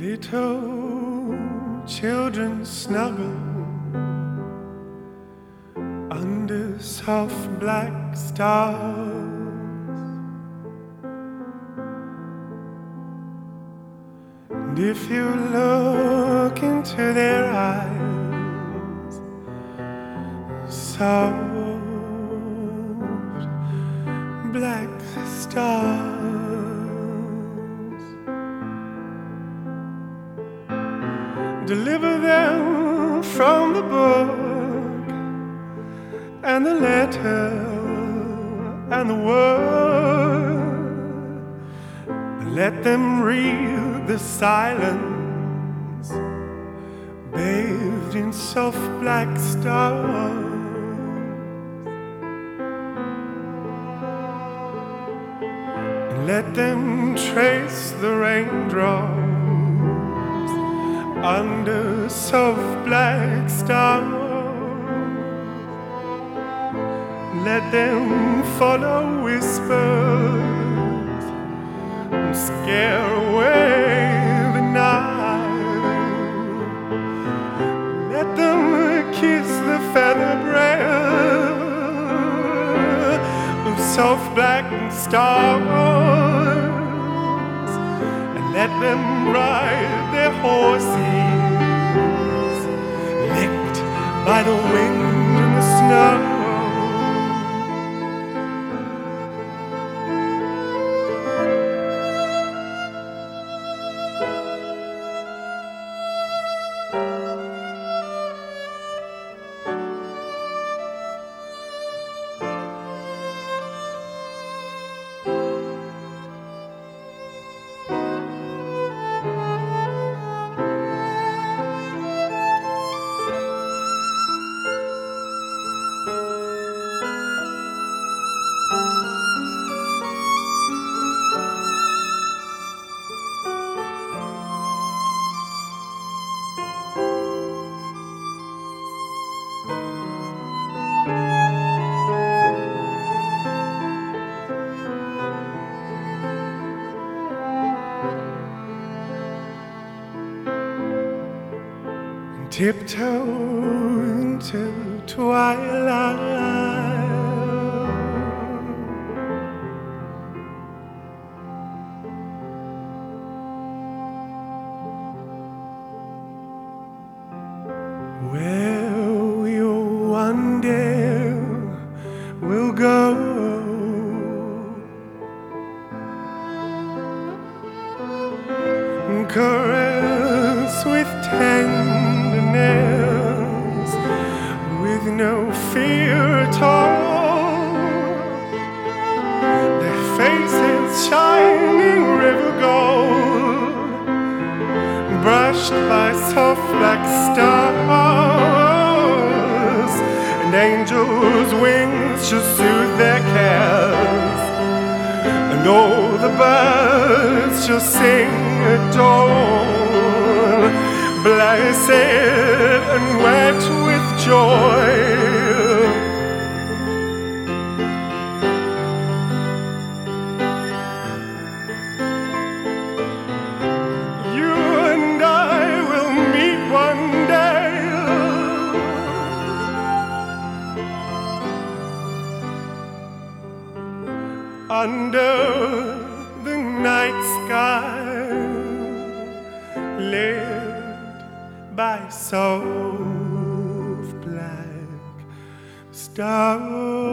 Little children snuggle under soft black stars. And if you look into their eyes, soft black stars, deliver them from the book and the letter and the word. Let them read the silence bathed in soft black stars. And let them trace the raindrops under soft black stars. Let them follow whispers and scare away the night. Let them kiss the feather breath of soft black stars. And let them ride their horses, licked by the wind and the snow. Tiptoe into twilight, where you one day will go. Caress with tenderness, with no fear at all. Their faces shining river gold, brushed by soft black stars. And angels' wings shall soothe their cares, and all the birds shall sing at dawn, blessed and wet with joy. You and I will meet one day under the night sky, lit by soft black stars.